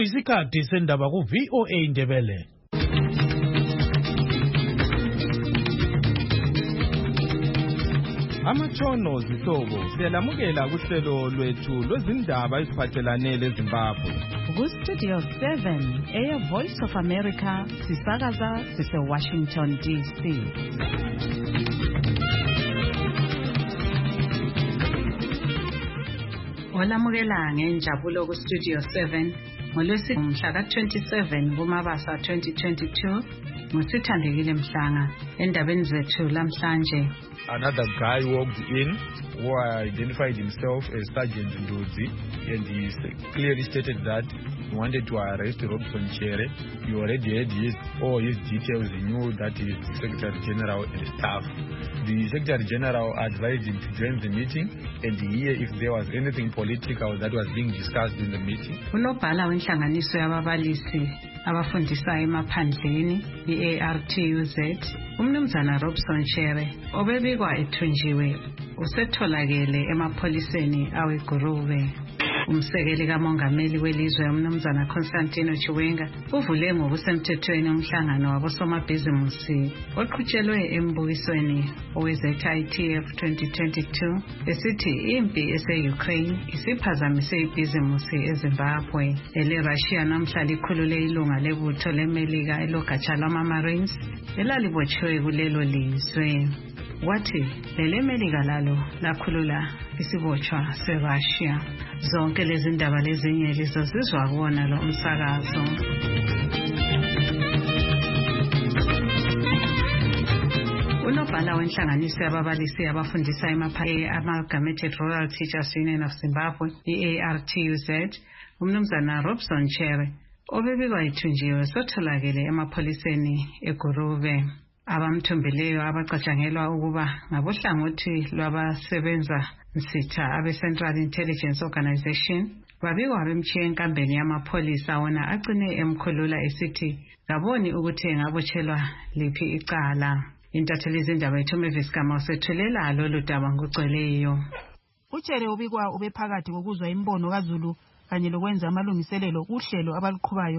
Sekuyisikhathi sendaba ku VOA Indebele. Amatshono zihlobo siyalamukela kuhlelo lwethu lwezindaba eziphathelane leZimbabwe. Ku-Studio 7 Air Voice of America sisakaza sise-Washington DC. Olamukela ngenjabulo ku-Studio 7 ngolwesihlanu mhla ka-27 kuMabasa 2022 ngusithandekile Mhlanga endabeni zethu lamhlanje. Another guy walked in who identified himself as Sergeant Ndudzi, and he clearly stated that he wanted to arrest Robson Chere. He already had all his details. He knew that he is the Secretary General and staff. The Secretary General advised him to join the meeting and hear if there was anything political that was being discussed in the meeting. Unobhala wenhlanganiso yababalisi abafundisa emaphandleni i-ARTUZ umnumzana Robson Chere obebikwa ethunjiwe usetholakele emapholiseni aweGuruve. Umsekeli kamongameli welizwe umnumzana Constantino Chiwenga uvule ngokusemthethweni umhlangano wabosomabhizimusi oqhutshelwe embukisweni oweze-ITF 2022 esithi impi ese-Ukraine isiphazamise ibhizimusi eZimbabwe. ele-Russia namhla likhulule ilunga lebutho leMelika elogatsha lwama-Marines elalibotshiwe kulelo lizwe. Wathi lele Melika lalo lakhulula isibotshwa se-Russia. Zonke lezi ndaba lezinye lizozizwa kuwona lo umsakazo. Unobhala wenhlanganiso yababalisi abafundisa Amalgamated Rural Teachers Union of Zimbabwe i-ARTUZ umnumzana Robson Chere obebikwa ethunjiwe sotholakele emapholiseni eGuruve. Abamthumbileyo abacatshangelwa ukuba ngabohlangothi lwabasebenza nsitha abe-Central Intelligence Organization babikwa bemtshiye enkambeni yamapholisa wona agcine emkhulula esithi ngaboni ukuthi engabotshelwa liphi icala. Intatheli zindaba yethu Mavis Kama usethulela lolu daba ngokugcweleyo. uChere ubikwa ubephakathi kokuzwa imbono kaZulu kanye lokwenza amalungiselelo kuhlelo abaluqhubayo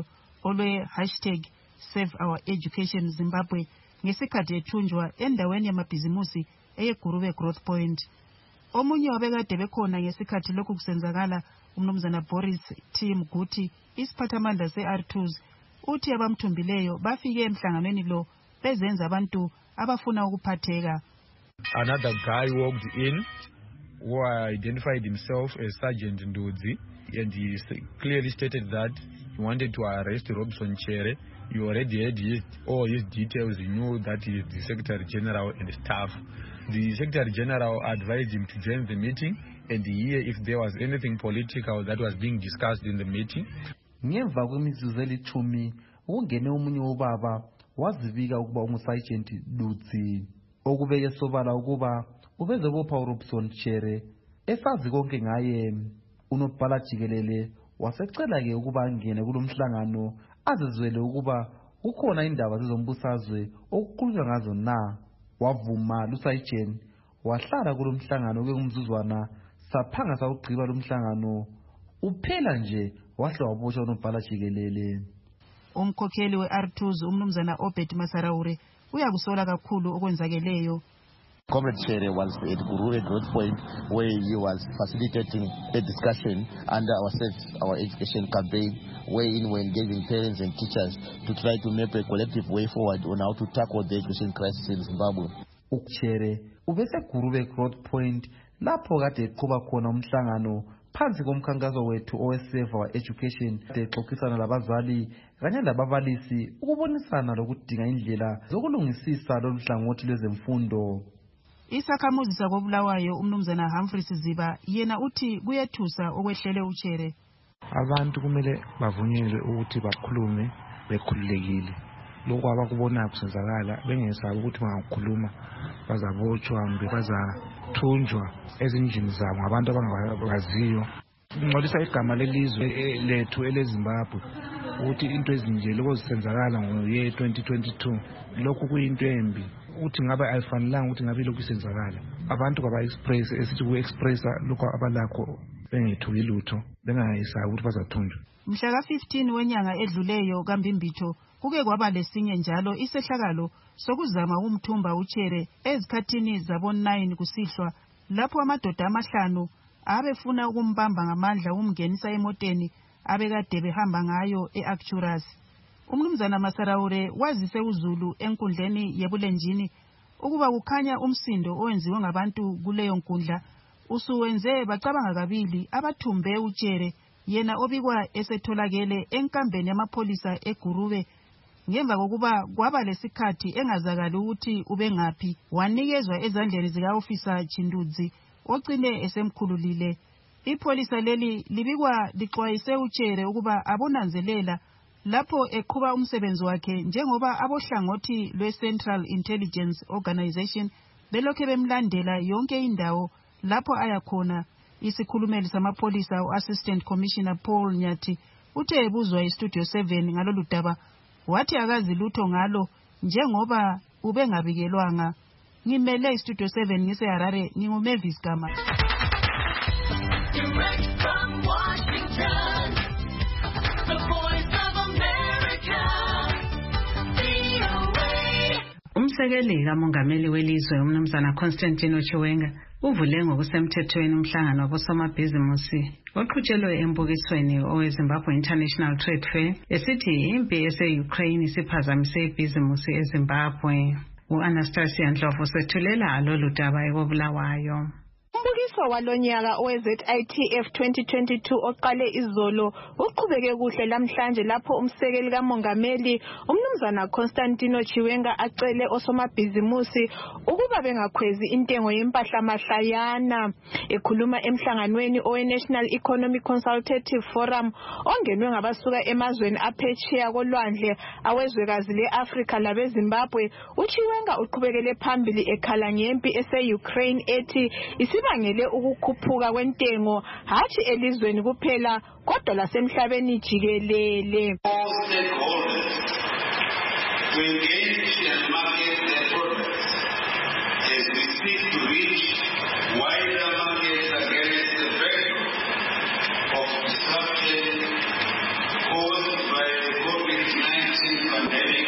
olwe#SaveOurEducation Zimbabwe ngesikhathi ethunjwa endaweni yamabhizimusi eyeGuruve Growth Point. Omunye wabekade bekhona ngesikhathi lokhu kusenzakala umnumzana Boris T. Mguti isiphathamandla se-ARTUZ uthi abamthumbileyo bafike emhlanganweni lo bezenza abantu abafuna ukuphatheka. Another guy walked in who identified himself as Sergeant Ndudzi, and he clearly stated that he wanted to arrest Robson Chere. He already had all his details. He knew that he is the Secretary General and staff. The Secretary General advised him to join the meeting and hear if there was anything political that was being discussed in the meeting. Ngemva kwemizuzu elithumi ungene omunye wobaba wazibika ukuba unguSergeant Ndudzi okubeke sobala ukuba ubezobopha uRobson Chere esazi konke ngaye. Unobhala jikelele wasecela-ke ukuba angene kulomhlangano azizwele ukuba kukhona indaba zezombusazwe okukhulunywa ngazo na. Wavuma luSergeant wahlala kulomhlangano kwemzuzwana saphanga sawugqiba lomhlangano uphela nje wahle wabotshwa unobhala jikelele. Umkhokheli we-ARTUZ umnumzana Obed Masaraure uyakusola kakhulu okwenzakeleyo. Comrade Chere was at Guruve Growth Point where he was facilitating a discussion under our education campaign, wherein we're engaging parents and teachers to try to make a collective way forward on how to tackle the education crisis in Zimbabwe. uChere ubese Guruve Growth Point lapho kade eqhuba khona umhlangano phansi komkhankaso wethu owe-Save Our Education exoxisana labazali kanye lababalisi ukubonisana lokudinga indlela zokulungisisa lolu hlangothi lwezemfundo. Isakhamuzi sakobulawayo umnumzana Humphreys Ziba yena uthi kuyethusa okwehlele uChere. Abantu kumele bavunyelwe ukuthi bakhulume bekhululekile. Lokho abakubonayo kusenzakala bengesabi ukuthi bangakhuluma bazabotshwa kumbe bazathunjwa ezindlini zabo ngabantu abangabaziyo. Ngcolisa igama lelizwe lethu eleZimbabwe ukuthi into ezinje lokho zisenzakala ngoye 2022 lokho kuyinto embi. Uthi ngabe ayifanelanga ukuthi ngabe lokhu isenzakala. Abantu kaba express esithi ku expressa lokho abalakho bengethuki lutho bengayesabi ukuthi bazathunjwa. Mhla ka-15 wenyanga edluleyo kaMbimbitho kuke kwaba lesinye njalo isehlakalo sokuzama umthumba uChere ezikhathini zabo-9 kusihlwa lapho amadoda amahlanu abefuna ukumbamba ngamandla umngenisa emoteni abekade behamba ngayo e-Arcturus. Umnumzana Masaraure wazise uZulu enkundleni yebulenjini ukuba kukhanya umsindo owenziwe ngabantu kuleyo nkundla usuwenze bacabanga kabili abathumbe uChere yena obikwa esetholakele enkambeni yamapholisa eGurube ngemva kokuba kwaba lesikhathi engazakali ukuthi ubengaphi wanikezwa ezandleni zika-ofisa Chindudzi ocine esemkhululile. Ipholisa leli libikwa lixwayise uChere ukuba abonanzelela lapho eqhuba umsebenzi wakhe njengoba abohlangothi lwe-Central Intelligence Organization belokhe bemlandela yonke indawo lapho ayakhona. Isikhulumeli samapholisa u-Assistant Commissioner Paul Nyathi uthe ebuzwa iStudio 7 ngalolu daba wathi akazi lutho ngalo njengoba ubengabikelwanga. Ngimele iStudio 7 ngise-Harare nginguMavis Gama. Umsekeli kamongameli welizwe umnumzana Constantino Chiwenga uvule ngokusemthethweni umhlangano wabosomabhizimusi oqhutshelwe embukisweni oweZimbabwe International Trade Fair esithi impi ese-Ukraine isiphazamise ibhizimusi eZimbabwe. U-Anastasia Ndlovu sethulela lolu daba ekobulawayo. Umbukiso walonyaka owe-ZITF 2022 oqale izolo uqhubeke kuhle lamhlanje lapho umsekeli kamongameli umnumzana Constantino Chiwenga acele osomabhizimusi ukuba bengakhwezi intengo yempahla mahlayana. Ekhuluma emhlanganweni owe-National Economic Consultative Forum ongenwe ngabasuka emazweni aphetsheya kolwandle awezwekazi le-Afrika labeZimbabwe, uChiwenga uqhubekele phambili ekhala ngempi ese-Ukraine ethi isibangele ukukhuphuka kwentengo hathi elizweni kuphela kodwa lasemhlabeni jikelele. To engage and market their products as we seek to reach wider markets against the backdrop of disruption caused by the COVID-19 pandemic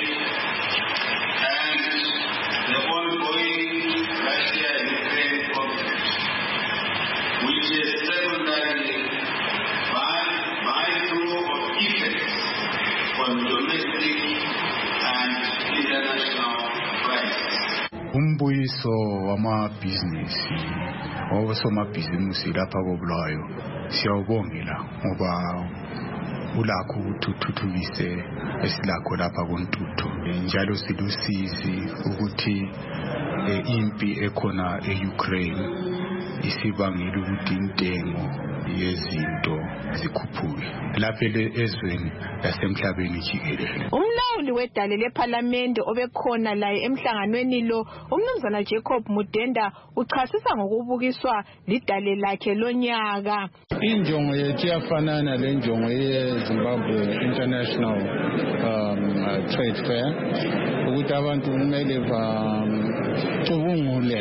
and the ongoing Russia-Ukraine conflict, which is secondarily by through of effects on domestic and international prices. Umbuyiso wamabhizinisi osomabhizinisi lapha kobulawayo siyawubongela ngoba ulakho ukuthi uthuthukise esilakho lapha kontuthu njalo silusizi ukuthi impi ekhona e-Ukraine isibangela ukuthi intengo yezinto zikhuphuke lapha ezweni lasemhlabeni jikelele. Umlawuli wedale lePhalamende obekhona laye emhlanganweni lo umnumzana Jacob Mudenda uchasisa ngokubukiswa lidale lakhe lonyaka. Injongo yethu yafanana lenjongo yeZimbabwe International Trade Fair ukuthi abantu kumele bacubungule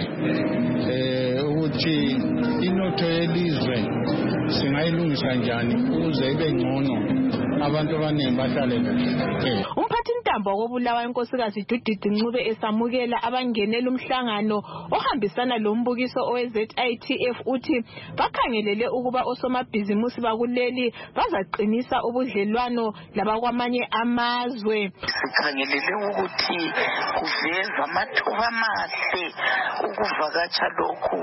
ukuthi inotho yelizwe singayilungisa njani ukuze ibe ngcono abantu abaningi bahlale kahle. Umphathintambo wokubulawayo unkosikazi Judith Ncube esamukela abangenela umhlangano ohambisana lombukiso owe-ZITF uthi bakhangelele ukuba osomabhizimusi bakuleli bazaqinisa ubudlelwano labakwamanye amazwe. Sikhangelele ukuthi kuveza amathuba amahle ukuvakatsha lokhu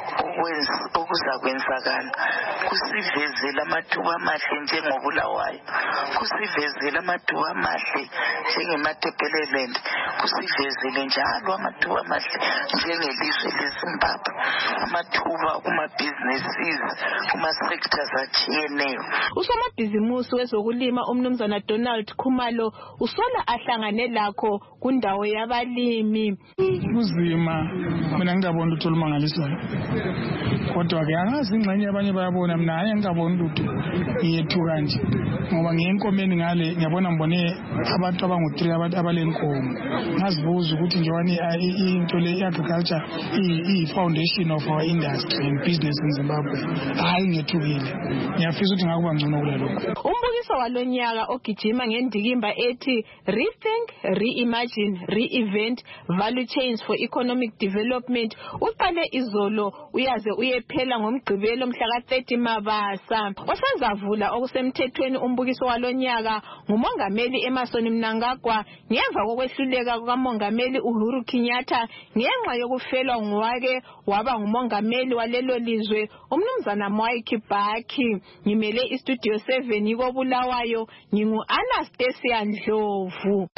okuzakwenzakala, kusivezela amathuba amahle njengobulawayo, kusivezela amathuba amahle njengemaTebeleland, kusivezele njalo amathuba amahle njengelizwe leZimbabwe, amathuba kuma-businesses kuma-sectors atshiyeneyo. Usomabhizimusi wezokulima umnumzana Donald Khumalo usola ahlangane lakho kundawo yabalimi. Kuzima mina ngingabona ukuthi olumangalisayo, kodwa ke angazi ingxenye abanye bayabona, mina hayi ngingabona ukuthi ngiyethuka nje ngoba ngiyenkomeni ngale ngiyabona ngibone abantu abangu-3 abalenkomo ngazibuza ukuthi njewani into le agriculture i-foundation of our industry and business in Zimbabwe. Hayi ngethukile. Ngiyafisa ukuthi ngakuba ngcono kulokho. Umbukiso walonyaka ogijima ngendikimba ethi Rethink, Reimagine, Reinvent Value Chains for Economic Development uqale izolo uyaze uyephela ngomgqibelo mhla ka-30 Mabasa. Osazavula okusemthethweni umbukiso walonyaka ngumongameli Emmerson Mnangagwa ngemva kokwehluleka kukamongameli Uhuru Kenyatta ngenxa yokufelwa ngowake waba ngumongameli walelo lizwe umnumzana Mwai Kibaki. Ngimele istudio 7 yiko Bulawayo ngingu Anastasia Ndlovu.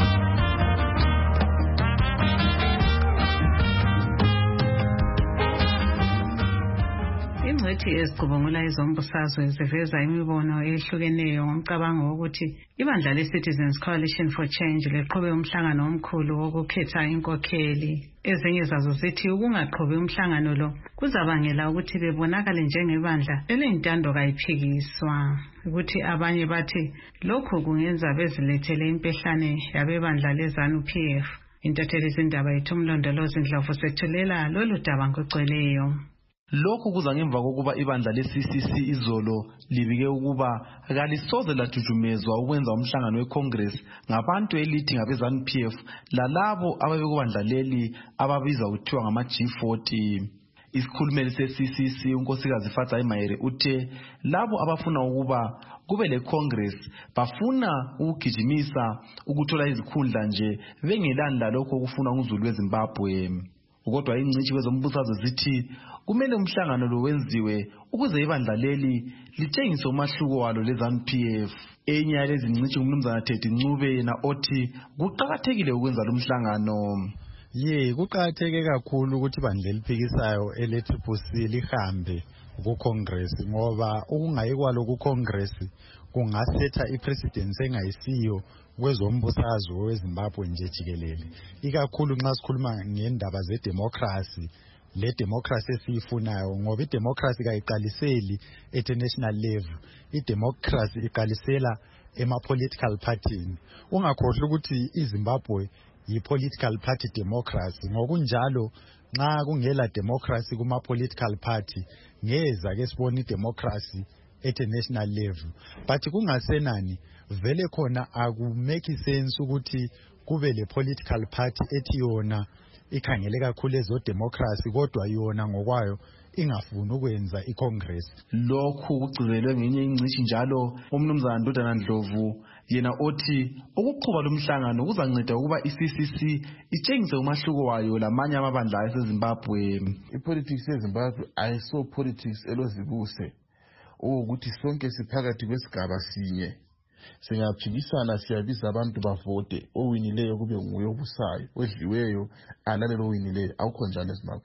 Ingcwethi ezicubungula izombusazwe ziveza imibono ehlukeneyo ngomcabango wokuthi ibandla le-Citizens Coalition for Change leqhube umhlangano omkhulu wokukhetha inkokheli. Ezinye zazo zithi ukungaqhubi umhlangano lo kuzabangela ukuthi bebonakale njengebandla elentando kayiphikiswa. Ukuthi abanye bathi lokho kungenza bezilethele impehlane yabebandla leZANU-PF. Intatheli izindaba yethu uMlondolozi Ndlovu sethulela lolu daba ngogcweleyo. Lokhu kuza ngemva kokuba ibandla le-CCC izolo libike ukuba kalisoze lajujumezwa ukwenza umhlangano weCongress ngabantu elithi ngabe-ZANU-PF lalabo ababekubandla leli ababiza kuthiwa ngama-G40. Isikhulumeli se-CCC unkosikazi Fatsai Mahere uthe labo abafuna ukuba kube le-Congress bafuna ukugijimisa ukuthola izikhundla nje bengelanda lokho okufuna nguzulu weZimbabwe. Kodwa ingcitshi kwezombusazwe zithi kumele umhlangano lo wenziwe ukuze ibandla leli litshengise umahluko walo leZANU-PF. Enye yalezi ngcitshi umnumzana Teddy Ncube yena othi kuqakathekile ukwenza lo mhlangano. Kuqakatheke kakhulu ukuthi ibandla eliphikisayo ele-CCC lihambe ku-Congress ngoba ukungayi kwalo ku-Congress kungasetha i-president engayisiyo kwezombusazwe weZimbabwe nje jikelele. Ikakhulu nxa sikhuluma ngendaba zedemocracy, le democracy esiyifunayo ngoba idemocracy kayiqaliseli at national level. Idemocracy iqalisela ema-political party. Ungakhohlwa ukuthi iZimbabwe yi-political party democracy. Ngokunjalo nxa kungela democracy kuma-political party ngeza ke sibona idemocracy at national level. But kungasenani vele khona akumake sense ukuthi kube le political party ethi yona ikhangele kakhulu ezodemocracy kodwa yona ngokwayo ingafuni ukwenza iCongress. Lokhu kugcizelwe ngenye ingcishi njalo umnumzana Ndodana Ndlovu yena othi ukuqhuba lomhlangano kuzanceda ukuba iCCC itshengise umahluko wayo lamanye amabandla aseZimbabwe. Ipolitics yeZimbabwe ayiso politics elozibuse ukuthi sonke siphakathi kwesigaba sinye singaphikisana siyabiza abantu bavote owinileyo kube nguye obusayo odliweyo alalelo owinileyo awukho njalo eZimbabwe.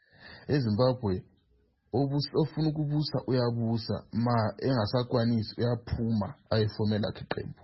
eZimbabwe ofuna ukubusa uyabusa ma engasakwanisi uyaphuma ayefomela iqembu.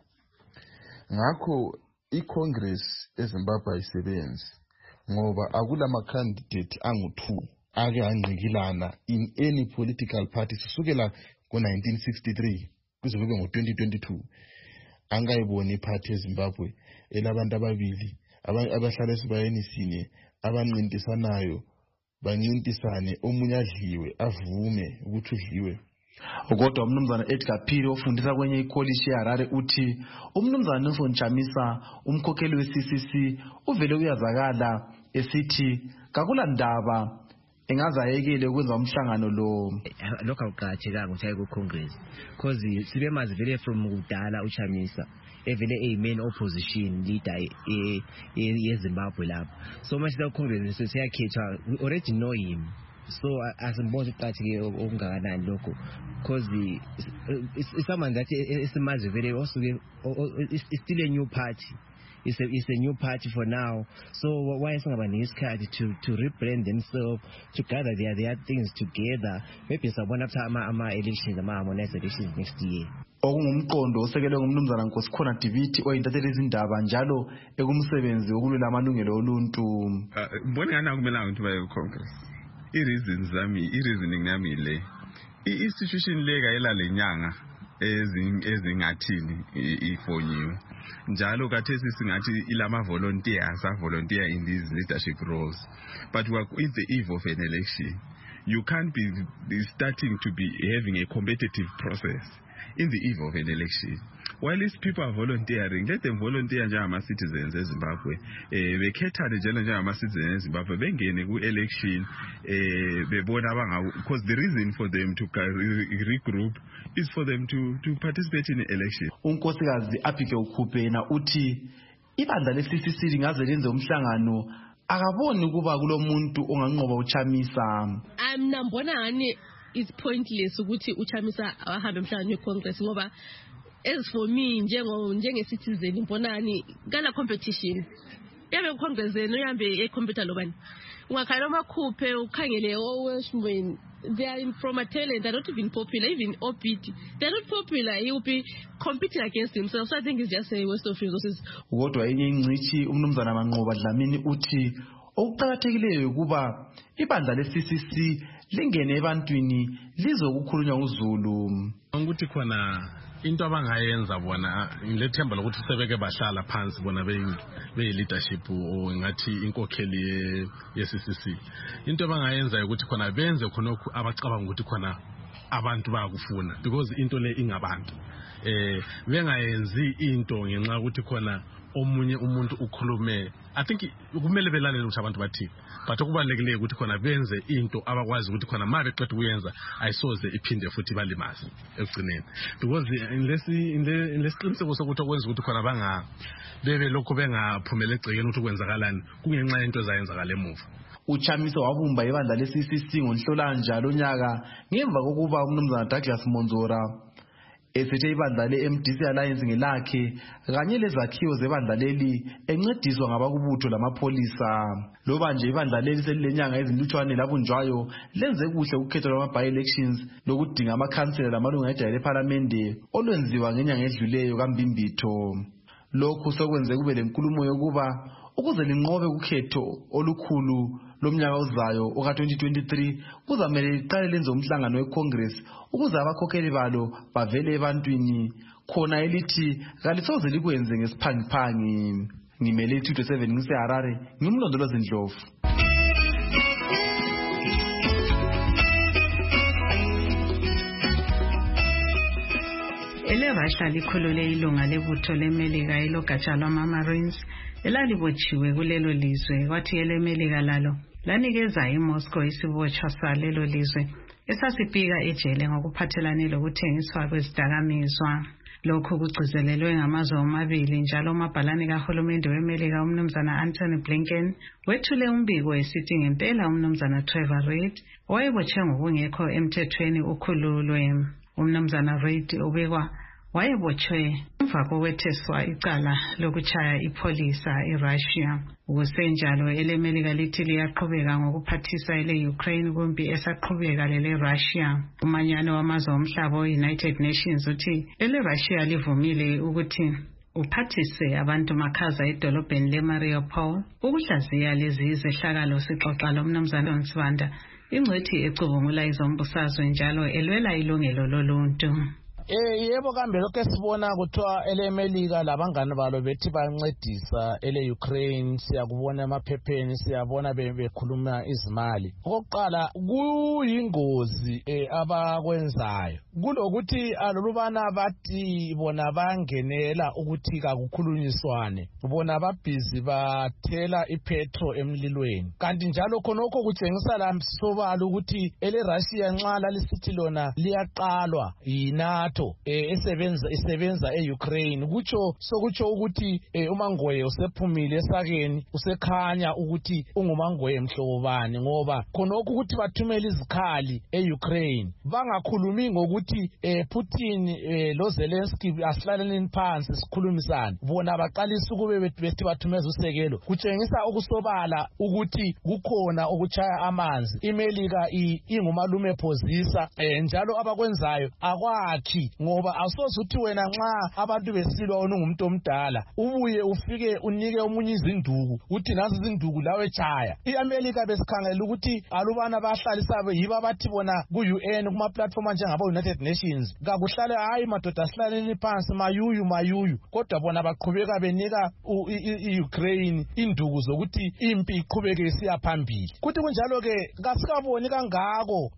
Ngakho iCongress eZimbabwe ayisebenzi ngoba akulama candidate angu-2 ake angqikilana in any political party kusukela ngo-1963 kuze kube ngo-2022 angayiboni iparty eZimbabwe elabantu ababili abahlala esibayeni sinye abancintisanayo bancintisane omunye adliwe avume ukuthi udliwe. Kodwa umnumzana Edgar Phiri ofundisa kwenye ikoliji eHarare uthi umnumzana Nelson Chamisa umkhokheli we-CCC uvele uyazakala esithi kakula ndaba engazayekele ukwenza umhlangano lo. Lokho akuqakathekanga ukuthi aye ku-Congress because sibemazi vele from kudala uChamisa evele eyi-main opposition leader yeZimbabwe lapho. So manje ku-Congress siyakhethwa, we already know him. So asimboni kuqakatheke okungakanani lokho because it's someone that esimazi vele osuke it's still a new party. It's a new party for now. So why is somebody to rebrand themselves, to gather their things together? Maybe someone after ama elections, next elections next year. Okungumqondo osekelwe ngumnumzana Nkosikhona Diviti oyintatheli izindaba njalo ekumsebenzi wokulwela amalungelo oluntu. Mbona yana kumela ukuthi baye ku-Congress. I-reasoning nami le. I-institution le kayela lenyanga ezingathini ifonyiwe. Njalo kathesi singathi ilama volunteers are volunteer in these leadership roles, but we are in the eve of an election. You can't be starting to be having a competitive process in the eve of an election. While these people are volunteering, let them volunteer njengama citizens eZimbabwe. Bekhethane njengama citizens eZimbabwe bengene ku election bebona abangawo, because the reason for them to regroup is for them to participate in the election. Unkosikazi Apike Ukhupena uthi ibandla le-CCC lingaze lenze umhlangano akaboni ukuba kulomuntu onganqoba uChamisa. Ngibona ngani it's pointless ukuthi uChamisa ahambe emhlangano weCongress ngoba as for me njenge-citizen ngibonani kana competition yabe uCongress noyambe ecompete lobani ungakhaya amakhuphe ukhangele oweshmweni. They are from a talent, they're not even popular, even OPT. They're not popular, he will be competing against himself. So I think it's just a waste of resources. Kodwa enye ingcithi umnumzana Manqoba Dlamini uthi okuqhakathekileyo kuba ibandla le-CCC lingene ebantwini lizokukhulunywa uZulu. Ukuthi khona into abangayenza bona ngilethemba lokuthi sebeke bahlala phansi bona be-leadership o ngathi inkokheli ye-CCC. Into abangayenza ukuthi khona benze khonokho abacabanga ukuthi khona abantu bayakufuna, because into le ingabantu. Bengayenzi into ngenxa ukuthi khona omunye umuntu ukhulume. I think kumele belalele ukuthi abantu bathi, but okubalekile ukuthi khona benze into abakwazi ukuthi khona manje qedwe kuyenza ayisoze iphinde futhi balimaze ekugcineni, because lesiqiniseko sokuthi okwenza ukuthi khona banga bebe lokho bengaphumela egcekeni ukuthi kwenzakalani kungenxa yento ezayenzakala emuva. uChamisa wabumba ibandla le-CCC ngoNhlolanja lonyaka ngemva kokuba umnumzana Douglas Monzora esethe ibandla le-MDC Alliance ngelakhe kanye lezakhiwo zebandla leli encediswa ngabakubutho lamapholisa. Loba nje ibandla leli selilenyanga ezilutshwane labunjwayo lenze kuhle ukhetho lwama-by-elections lokudinga amakhansela lamalunga ejayele ePhalamende olwenziwa ngenyanga edluleyo kaMbimbitho. Lokhu sokwenze kube lenkulumo yokuba ukuze linqobe ukhetho olukhulu lomnyaka ozayo oka-2023 kuzamele liqale lenze umhlangano weCongress ukuze abakhokheli balo bavele ebantwini khona elithi kalisoze likwenze ngesiphangiphangi. Ngimele 227 ngiseHarare, ngimlondolozi Ndlovu. EleRussia likhulule ilunga lebutho leMelika elogatsha lwama-Marines elalibotshiwe kulelo lizwe, kwathi eleMelika lalo lanikeza iMoscow isibotshwa salelo lizwe esasipika ejele ngokuphathelane lokuthengiswa kwezidakamizwa. Lokhu kugcizelelwe ngamazwe omabili, njalo umabhalane kahulumende weMelika umnumzana Anthony Blinken wethule umbiko esithi ngempela umnumzana Trevor Reed owayebotshwe ngokungekho emthethweni ukhululwe. Umnumzana Reid ubekwa wayebotshwe emva kokwetheswa icala lokutshaya ipholisa eRussia. Kusenjalo eleMelika lithi liyaqhubeka ngokuphathisa ele-Ukraine kumbi esaqhubeka lele-Russia. Umanyano wamazwe omhlaba United Nations uthi ele-Russia livumile ukuthi uphathise abantu makhaza edolobheni le-Mariupol ukuhlaziya lezi zehlakalo. Sixoxa lomnumzana Nsibanda, ingcwethi ecubungula izombusazwe njalo elwela ilungelo loluntu. Yebo kambe lokho esibona kuthiwa eleMelika labangane balo bethi bancedisa ele-Ukraine, siyakubona emaphepheni, siyabona bekhuluma izimali. Okokuqala kuyingozi abakwenzayo kulokuthi alubana bathi bona bangenela ukuthi kakukhulunyiswane, bona babhizi bathela ipetro emlilweni. Kanti njalo khonokho kutshengisa lamsobala ukuthi ele-Russia nxa lalisithi lona liyaqalwa yiNATO isebenza e-Ukraine, sokutsho ukuthi uMangwenya usephumile esakeni, usekhanya ukuthi unguMangwenya mhlobani, ngoba khonokho ukuthi bathumele izikhali e-Ukraine bangakhulumi ngokuthi Putin lo Zelensky asihlaleni phansi sikhulumisane, bona baqalisa ukube bethi bathumeza usekelo. Kutshengisa ukusobala ukuthi kukhona ukutshaya amanzi. iMelika ingumalume phozisa, njalo abakwenzayo akwakhi impi ngoba awusoze uthi wena nxa abantu besilwa wena ungumuntu omdala ubuye ufike unike omunye izinduku uthi nazi izinduku lawe tshaya. iAmerica besikhangela ukuthi alubana bahlalisa yibo abathi bona ku-UN kuma-platform njengabo-United Nations kakuhlale hayi madoda asihlaleni phansi mayuyu kodwa bona baqhubeka benika i-Ukraine induku zokuthi impi iqhubeke isiya phambili. Kuthi kunjalo-ke kasikaboni kangako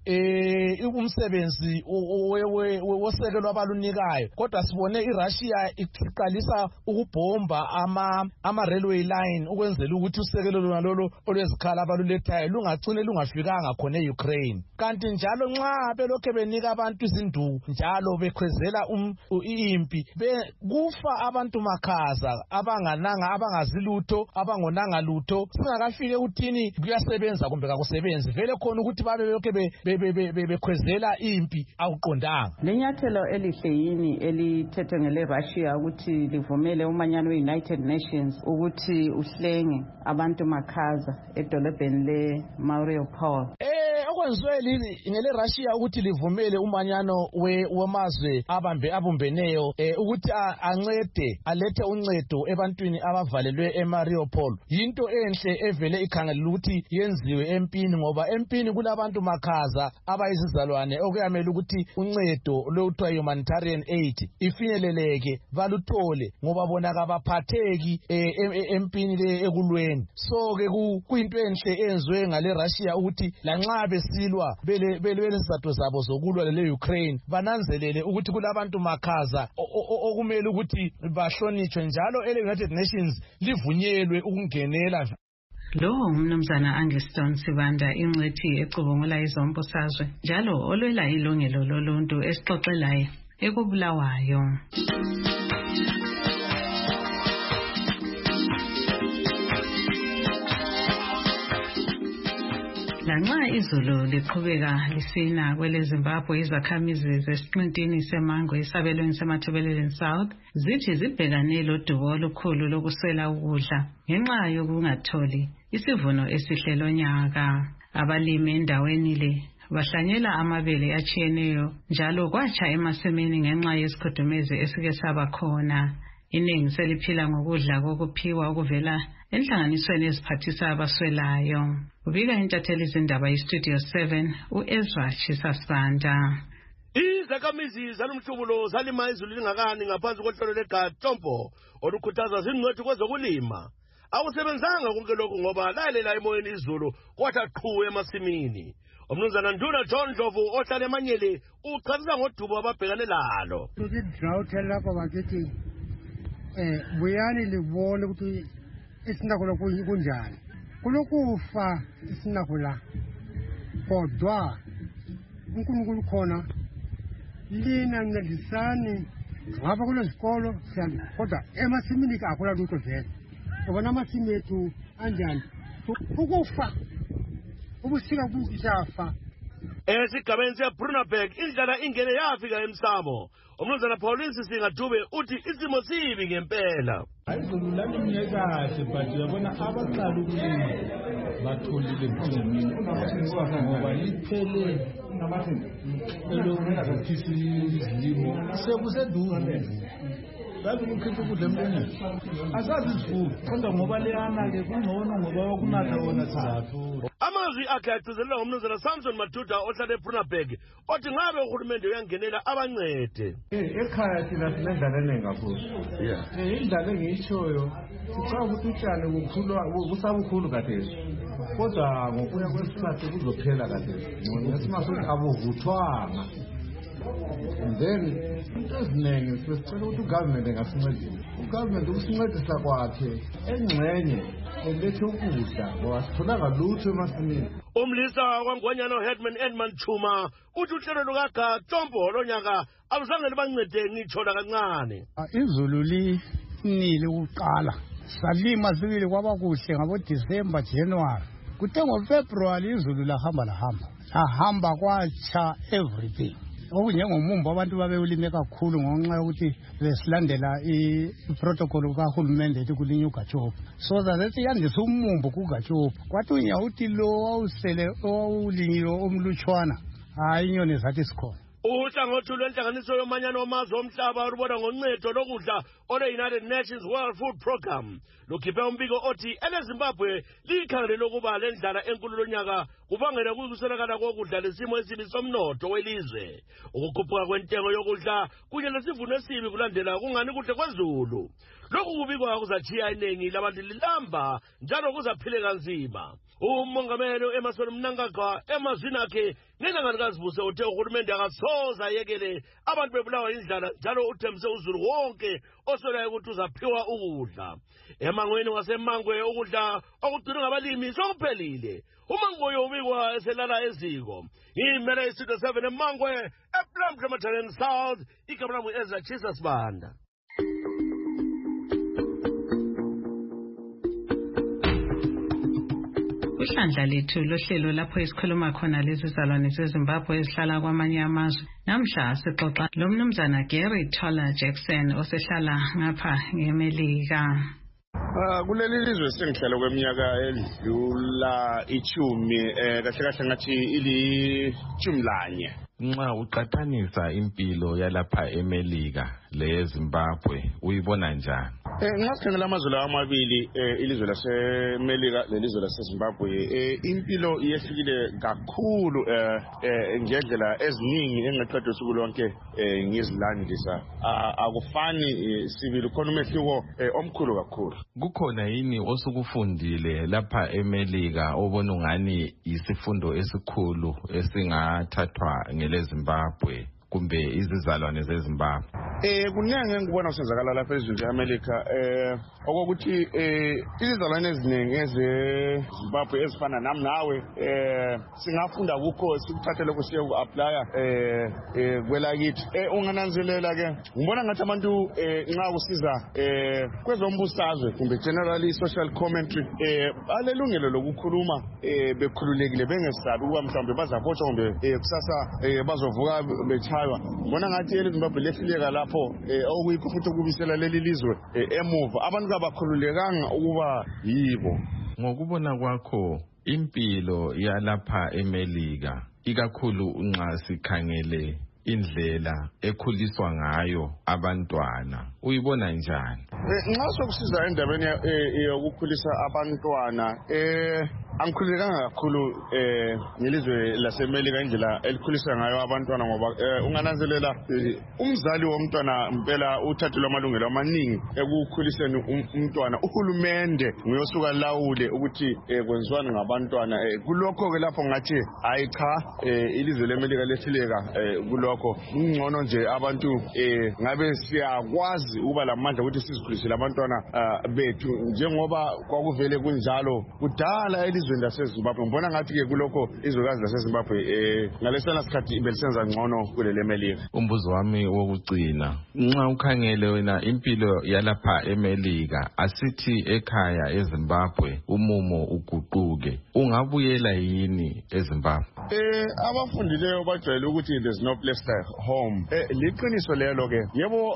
umsebenzi wosekelo abalunikayo kodwa sibone iRussia iqalisa ukubhomba ama-railway line ukwenzela ukuthi usekelo lolo olwezikhala abalulethayo lungacine lungafikanga khona e-Ukraine. Kanti njalo nxa belokhe benika abantu izinduku njalo bekhwezela impi kufa abantu makhaza abangazilutho abangonanga lutho singakafike ukuthini kuyasebenza kumbe kakusebenzi vele khona ukuthi babe belokhe bekhwezela impi awuqondanga. Lenyathelo elihle yini elithethwe ngele Russia ukuthi livumele umanyano we-United Nations ukuthi uhlenge abantu makhaza edolobheni le-Mariupol. Okwenziwe ngele Russia ukuthi livumele umanyano wamazwe abumbeneyo ukuthi ancede alethe uncedo ebantwini abavalelwe eMariupol yinto enhle evele ikhangelela ukuthi yenziwe empini ngoba empini kulabantu makhaza abayizizalwane okuyamela ukuthi uncedo lokuthiwa humanitarian aid ifinyeleleke baluthole ngoba bona kabaphatheki empini le ekulweni. So ke kuyinto enhle enziwe ngale Russia ukuthi lanxa besilwa belezizathu zabo zokulwa le Ukraine bananzelele ukuthi kulabantu makhaza okumele ukuthi bahlonitshwe njalo ele-United Nations livunyelwe ukungenela. Lo umnumzana Angiston Sibanda ingcwethi ecubungula izombusazwe njalo olwela ilungelo loluntu esixoxelayo ekubulawayo. Lanxa izulu liqhubeka lisina kwele Zimbabwe izakhamizi zesiqintini semango esabelweni semathebeleleni South zithi zibhekane lodubo olukhulu lokuswela ukudla ngenxa yokungatholi isivuno esihle lonyaka. Abalimi endaweni le bahlanyela amabele atshiyeneyo njalo kwatsha emasimini ngenxa yesikhudumezi esike saba khona. Iningi seliphila ngokudla kokuphiwa okuvela enhlanganisweni eziphathisa abaswelayo. Ubika intatheli izindaba yiStudio 7 uEzra Chisasanda. Izakhamizi zalumhlubulo zalima izulu lingakani ngaphansi kohlelo leGatompo olukhuthaza zingcwethi kwezokulima. Awusebenzanga konke lokhu ngoba lalela emoyeni izulu kwathi qhu emasimini. Umnumzana Nduna John Dlovu ohlala eManyele uchazisa ngodubo ababhekane lalo. Drought lapha bakithi buyani libone ukuthi isinakho kunjani. Kulokufa isinakho la kodwa uNkulunkulu khona lina ncedisani ngapha kulezikolo kodwa emasimini akula lutho vele ngoba namasimi ethu anjani ukufa ubusika busafa. Esigabeni seBrunaberg indlela ingene yafika emsamo. Umnumzana Paulisi Singadube uthi isimo sibi ngempela. Izulu lalinye kahle but yabona abaqala ukulima batholile mthini ngoba liphele elokuzathisa izilimo sekuseduze. Bazi ukukhipha ukudla emlonyeni asazi isifundo kodwa ngoba leyana-ke kungcono ngoba kunatha wona sizathu. Amazwi akhe agcizelelwa ngumnumzana Samson Maduda ohlala eBrunaberg othi ngabe uhulumende uyangenela abancede. Ekhaya thina sinendlela eningi kakhulu. Indlela engiyishoyo sicabanga ukuthi utshani busabukhulu kathesi kodwa ngokuya kwesikhathi kuzophela kathesi ngesimasuthi abuvuthwanga. Then into eziningi sesicela ukuthi ugovernment engasincedisa. Ugovernment ukusincedisa kwakhe engxenye elethe ukudla ngoba sitholanga lutho emasimini. Umlisa kwaNgwanyana uHeadman Edmund Chuma uthi uhlelo lukaGatompo lonyaka aluzange libancede ngitsho kancane. Izulu linile ukuqala salima sibili kwaba kuhle ngabo-December January kuthe ngoFebruary izulu lahamba kwatsha everything. Okunjengomumbo abantu babewulime kakhulu ngenxa yokuthi besilandela iprotocol kahulumende ethi kulinywa uGatompo. So zasethi yandisa umumbo kuGatompo kwathi unyawuthi lo wawusele owawulinyiwe omlutshwana hayi inyoni zathi sikhona. Uhlangothi lwenhlanganiso yomanyano wamazwe omhlaba olubona ngoncedo lokudla ole-United Nations World Food Programme lukhiphe umbiko othi eleZimbabwe likhangelele ukuba le ndlala enkulu lonyaka kubangela ukukuswelakala kokudla lesimo esibi somnotho welizwe. Ukukhuphuka kwentengo yokudla kunye nesivuno esibi kulandela kungani kuhle kwezulu. Lokhu kubikwa kuzachiya iningi labantu lilamba njalo kuzaphile kanzima. Umongameli Emmerson Mnangagwa emazwini akhe ngelanga likaZibuse uthe uhulumende akasoza yekele abantu bebulawa indlala njalo uthembise uzulu wonke osolayo ukuthi uzaphiwa ukudla. Emangweni waseMangwe ukudla okugcinwa ngabalimi sokuphelile. Umangwe ubikwa eselala eziko. Imele isitudio 7 eMangwe ePlamdlemathalen South igama lami Ezra Jesus Banda. Uhlandla lethu lohlelo lapho isikhuluma khona lezi zalwane zeZimbabwe ezihlala kwamanye amazwe. Namhla sixoxa lo mnumzana Gary Toller Jackson osehlala ngapha ngeMelika. Kuleli lizwe sengihlala kweminyaka edlula 10 kahle ngathi ili-11. Nxa uqathanisa impilo yalapha eMelika leZimbabwe uyibona njani? Ngasikhangela amazwe lawa amabili ilizwe laseMelika lelizwe laseZimbabwe impilo iyehlukile kakhulu ngendlela eziningi engaqedwe usuku lonke ngizilandisa akufani sibili khona umehluko omkhulu kakhulu. Kukhona yini osukufundile lapha eMelika obona ungani isifundo esikhulu esingathathwa ngeleZimbabwe kumbe izizalwane zeZimbabwe? Kuningi engibona kusenzakala lapha ezweni leAmerica okokuthi izizalwane eziningi ezeZimbabwe ezifana nami nawe singafunda kukho sikuthathe lokho siye ku-applya kwelakithi. Ungananzelela ke ngibona ngathi abantu nxa kusiza kwezombusazwe kumbe generally social commentary balelungelo lokukhuluma bekhululekile bengesabi ukuba mhlawumbe bazabotshwa kumbe kusasa bazovuka bechaywa. Ngibona ngathi eleZimbabwe lehluleka lapho okuyikho futhi ukubisela leli lizwe emuva abantu kabakhululekanga ukuba yibo. Ngokubona kwakho impilo yalapha eMelika ikakhulu nxa sikhangele indlela ekhuliswa ngayo abantwana uyibona njani? Nxa sokusiza endabeni yokukhulisa abantwana angikhululekanga kakhulu ngelizwe laseMelika indlela elikhulisa ngayo abantwana ngoba ungananzelela umzali womntwana impela uthathelwe amalungelo amaningi ekukhuliseni umntwana. Uhulumende nguyosuka lawule ukuthi kwenziwani ngabantwana. Kulokho ke lapho ngathi hayi cha ilizwe leMelika lehluleka kulokho. Ngcono nje abantu ngabe siyakwazi ukuba lamandla ukuthi sizikhulisele abantwana bethu njengoba kwakuvele kunjalo kudala elizweni laseZimbabwe. Ngibona ngathi ke kulokho izwekazi laseZimbabwe ngalesona sikhathi belisenza ngcono kulele Melika. Umbuzo wami wokugcina nxa ukhangele wena impilo yalapha eMelika asithi ekhaya eZimbabwe umumo uguquke ungabuyela yini eZimbabwe? Abafundileyo bajwayele ukuthi there's no place like home. Liqiniso lelo ke. Yebo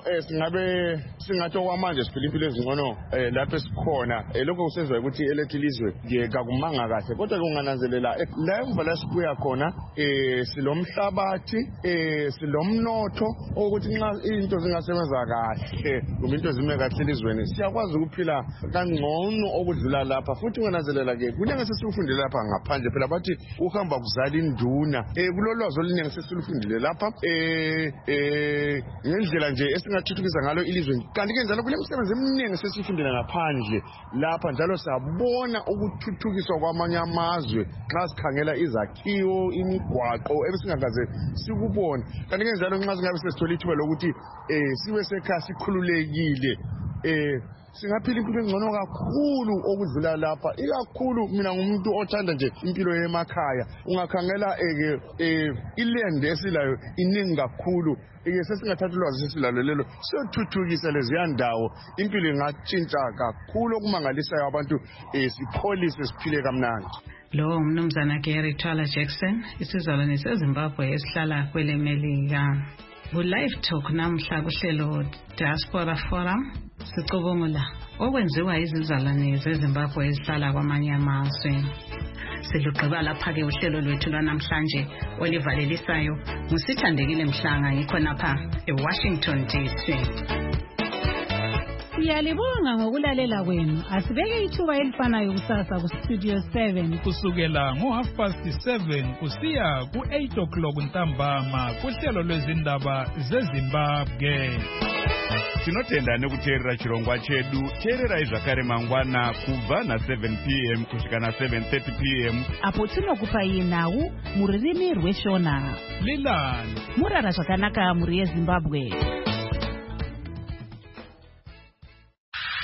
singathi okwamanje siphila impilo ezingcono lapho esikhona. Lokho kusenza ukuthi elethu ilizwe kakumanga kahle kodwa kungananzelela la emva la sibuya khona silomhlabathi silomnotho ukuthi nxa into zingasebenza kahle kumbe into zime kahle elizweni siyakwazi ukuphila kangcono okudlula lapha. Futhi kungananzelela ke kunenge sesifundile lapha ngaphandle phela bathi uhamba kuzala induna kulolwazi oluningi sesilufundile lapha ngendlela nje esingathuthukisa ngalo ilizwe. Kanti ke njalo kulemisebenzi eminingi sesifundile ngaphandle lapha njalo sabona ukuthuthukiswa kwamanye amazwe xa sikhangela izakhiwo imigwaqo ebesingakaze sikubona. Kanti ke njalo nxa singabe sesithola ithuba lokuthi sibe sekhaya sikhululekile singaphila impilo engcono kakhulu okudlula lapha. Ikakhulu mina ngumuntu othanda nje impilo yemakhaya. Ungakhangela ilende esilayo iningi kakhulu sesingathatha ulwazi sesilalo lelo siyothuthukisa leziya ndawo impilo ingatshintsha kakhulu okumangalisayo abantu sipholise siphile kamnandi. Lo mnumzana Gary Toller Jackson isizalwane seZimbabwe esihlala kwele Melika. Ku-Live Talk namhla kuhlelo Diaspora Forum sicubungula okwenziwa izizalwane zeZimbabwe ezihlala kwamanye amazwe. Silugqiba lapha-ke uhlelo lwethu lwanamhlanje olivalelisayo nguSithandekile Mhlanga ngikhonapha eWashington DC. Siyalibonga ngokulalela kwenu. Asibeke ithuba elifanayo kusasa ku-Studio 7 kusukela ngo7:30 kusiya ku8 ntambama kuhlelo lwezindaba zeZimbabwe. Tinotenda nekuteerera chirongwa chedu. Teererai zvakare mangwana kubva na7 p.m. kusvika na7:30 p.m. apo tinokupai nhau mururimi rweshona. Lilani murara zvakanaka muri yeZimbabwe.